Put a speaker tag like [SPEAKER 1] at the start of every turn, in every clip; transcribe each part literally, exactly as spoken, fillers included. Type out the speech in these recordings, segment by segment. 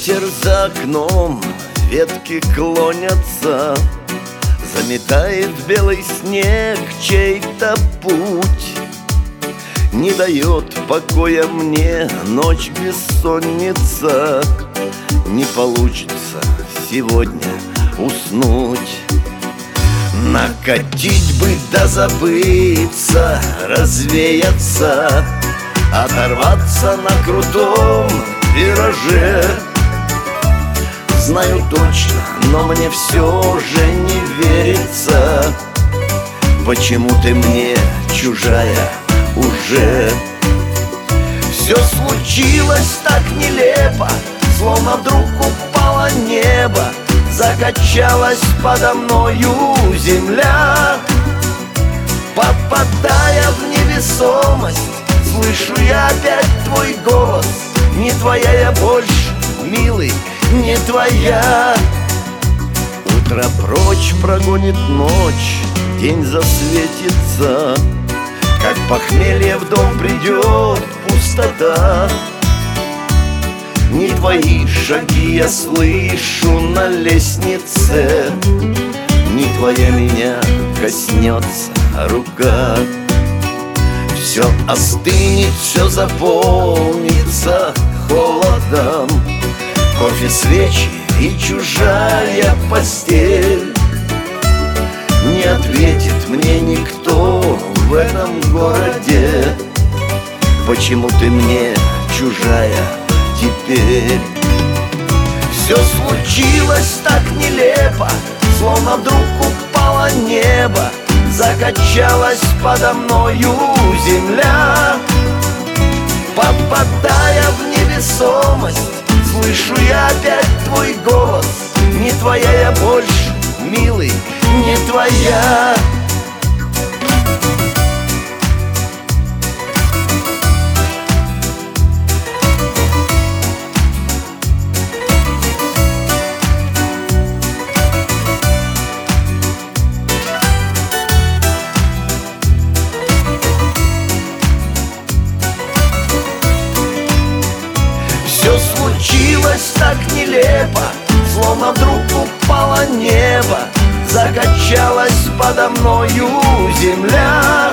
[SPEAKER 1] Ветер за окном, ветки клонятся, заметает белый снег чей-то путь. Не дает покоя мне ночь бессонница, не получится сегодня уснуть. Накатить бы да забыться, развеяться, оторваться на крутом вираже. Знаю точно, но мне все же не верится. Почему ты мне чужая уже? Все случилось так нелепо, словно вдруг упало небо, закачалась подо мною земля. Попадая в невесомость, слышу я опять твой голос. Не твоя я больше, милый, не твоя. Утро прочь прогонит ночь, день засветится, как похмелье в дом придет пустота. Не твои шаги я слышу на лестнице, не твоя меня коснется рука. Все остынет, все заполнится холодом, кофе, свечи и чужая постель. Не ответит мне никто в этом городе. Почему ты мне чужая теперь? Все случилось так нелепо, словно вдруг упало небо, закачалась подо мною земля. Попадая в невесомость, слышу я опять твой голос. Не твоя я больше, милый, не твоя. Все случилось так нелепо, словно вдруг упало небо, закачалась подо мною земля.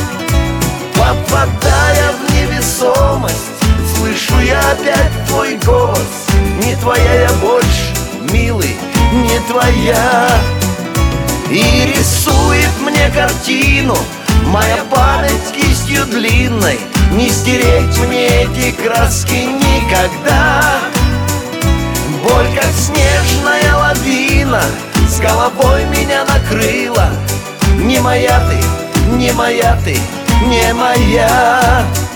[SPEAKER 1] Попадая в невесомость, слышу я опять твой голос. Не твоя я больше, милый, не твоя. И рисует мне картину моя память кистью длинной. Не стереть мне эти краски никогда. Боль, как снежная лавина, с головой меня накрыла. Не моя ты, не моя ты, не моя.